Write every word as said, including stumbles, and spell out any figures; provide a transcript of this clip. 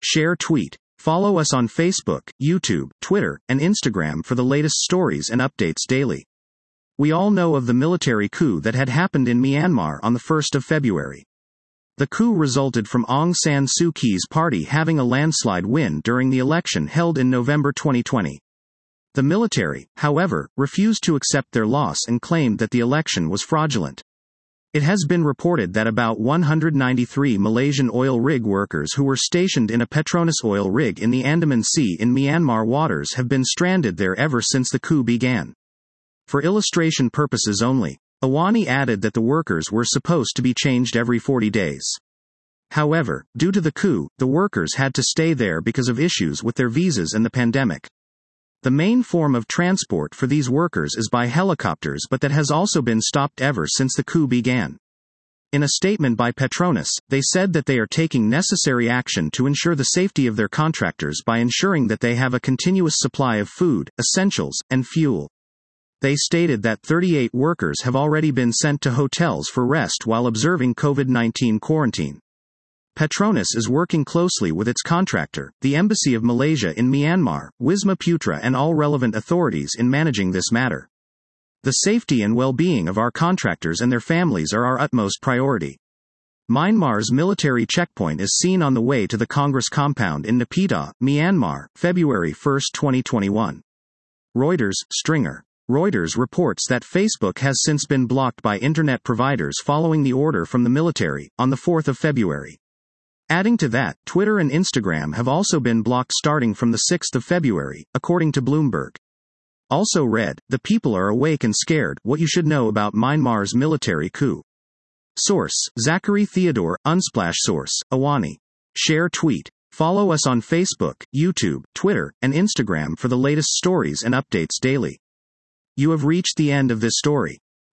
Share tweet. Follow us on Facebook, YouTube, Twitter, and Instagram for the latest stories and updates daily. We all know of the military coup that had happened in Myanmar on the first of February. The coup resulted from Aung San Suu Kyi's party having a landslide win during the election held in November twenty twenty. The military, however, refused to accept their loss and claimed that the election was fraudulent. It has been reported that about one hundred ninety-three Malaysian oil rig workers who were stationed in a Petronas oil rig in the Andaman Sea in Myanmar waters have been stranded there ever since the coup began. For illustration purposes only, Awani added that the workers were supposed to be changed every forty days. However, due to the coup, the workers had to stay there because of issues with their visas and the pandemic. The main form of transport for these workers is by helicopters, but that has also been stopped ever since the coup began. In a statement by Petronas, they said that they are taking necessary action to ensure the safety of their contractors by ensuring that they have a continuous supply of food, essentials, and fuel. They stated that thirty-eight workers have already been sent to hotels for rest while observing COVID nineteen quarantine. Petronas is working closely with its contractor, the Embassy of Malaysia in Myanmar, Wisma Putra, and all relevant authorities in managing this matter. The safety and well-being of our contractors and their families are our utmost priority. Myanmar's military checkpoint is seen on the way to the Congress compound in Naypyidaw, Myanmar, February first, twenty twenty-one. Reuters, Stringer. Reuters reports that Facebook has since been blocked by internet providers following the order from the military, on the fourth of February. Adding to that, Twitter and Instagram have also been blocked starting from the sixth of February, according to Bloomberg. Also read, the people are awake and scared, what you should know about Myanmar's military coup. Source, Zachary Theodore, Unsplash. Source, Awani. Share tweet. Follow us on Facebook, YouTube, Twitter, and Instagram for the latest stories and updates daily. You have reached the end of this story.